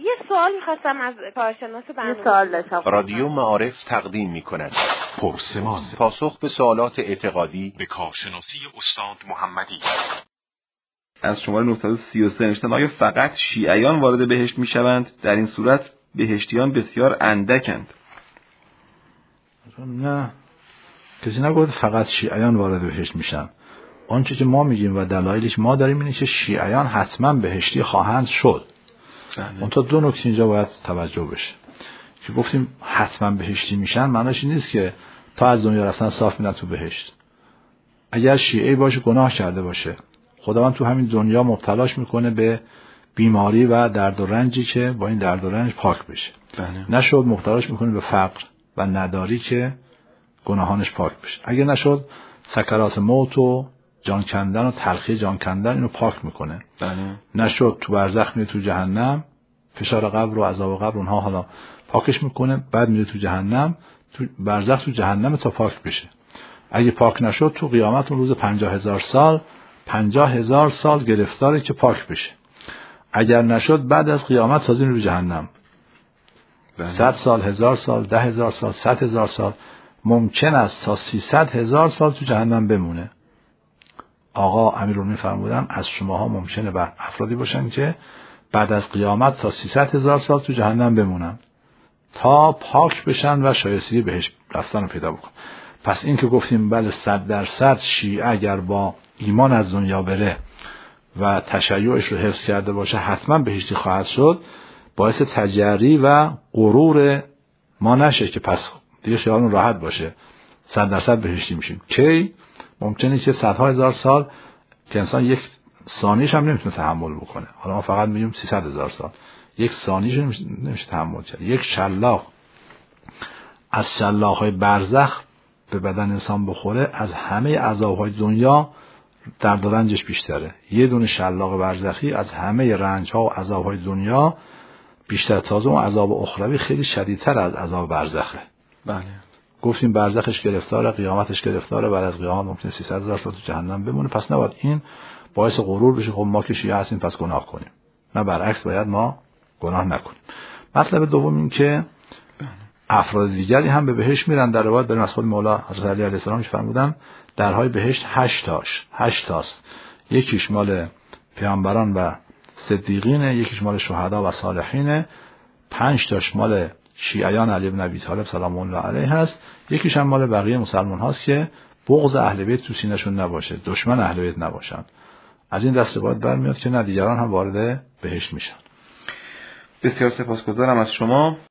یه سوال می‌خواستم از کارشناس برنامه. یه سوال داشتم. رادیو معارف تقدیم می‌کند پرسمان، پاسخ به سوالات اعتقادی به کارشناسی استاد محمدی. از شماره 933 نوشتن آیا فقط شیعیان وارد بهشت میشوند؟ در این صورت بهشتیان بسیار اندکند. نه، کسی نگفت فقط شیعیان وارد بهشت میشن. آنچه که ما میگیم و دلایلش ما داریم اینه که شیعیان حتما بهشتی خواهند شد. اون تا دو نکته اینجا باید توجه بشه که گفتیم حتما بهشتی میشن، معناش این نیست که تا از دنیا رفتن صاف میرن تو بهشت. اگر شیعی باشه گناه کرده باشه، خداوند تو همین دنیا مبتلاش میکنه به بیماری و درد و رنجی که با این درد و رنج پاک بشه. نشد مبتلاش میکنه به فقر و نداری که گناهانش پاک بشه. اگه نشد سکرات موت و جان کندن و تلخی جان کندن اینو پاک میکنه. نشد تو برزخ میره تو جهنم، فشار قبر و عذاب قبر اونها حالا پاکش میکنه، بعد میره تو جهنم، تو برزخ تو جهنم تا پاک بشه. اگه پاک نشد تو قیامت اون روز 50,000 سال گرفتاره که پاک بشه. اگر نشد بعد از قیامت تازه میره جهنم. 100 سال، 1000 سال، 10,000 سال، 100,000 سال، ممکن است تا 300,000 سال تو جهنم بمونه. آقا امیرالمومنین فرمودن از شماها ممکنه بر افرادی باشن که بعد از قیامت تا 300,000 سال تو جهنم بمونن تا پاک بشن و شایستگی بهش رفتن رو پیدا بکن. پس این که گفتیم بله 100% شیعه اگر با ایمان از دنیا بره و تشیعش رو حفظ کرده باشه حتما بهشتی خواهد شد، باعث تجری و غرور ما نشه که پس دیگه خیالمون راحت باشه 100% بهشتی میشیم. کی؟ ممکنه که صدها هزار سال که انسان یک ثانیش هم نمیتونه تحمل بکنه. حالا ما فقط میگیم 300,000 سال، یک ثانیش نمیشه تحمل کرد. یک شلاق از شلاق‌های برزخ به بدن انسان بخوره از همه عذاب‌های دنیا درد و رنجش بیشتره. یه دونه شلاق برزخی از همه رنج‌ها و عذاب‌های دنیا بیشتر. تازه اون عذاب اخروی خیلی شدیدتر از عذاب برزخه. بله. گفتیم برزخش گرفتاره، قیامتش گرفتاره، بعد از قیامت ممکنه 300,000 سال تو جهنم بمونه. پس نباید این باعث غرور بشه خب ما که شیعه هستیم پس گناه کنیم. نه، برعکس باید ما گناه نکنیم. مطلب دوم این که افراد دیگری هم به بهشت میرن. در روایت داریم از خود مولا حضرت علی علیه السلام فرمودن درهای بهشت 8 تاست. یکیش مال پیامبران و صدیقینه، یکیش مال شهدا و صالحینه، 5 تاش مال شیعیان علی بن ابی طالب سلام الله علیه هست، یکیش هم مال بقیه مسلمان هاست که بغض اهل بیت تو سینه‌شون نباشه، دشمن اهل بیت نباشن. از این دسته باید برمیاد که نه دیگران هم وارد بهشت میشن. بسیار سپاسگزارم از شما.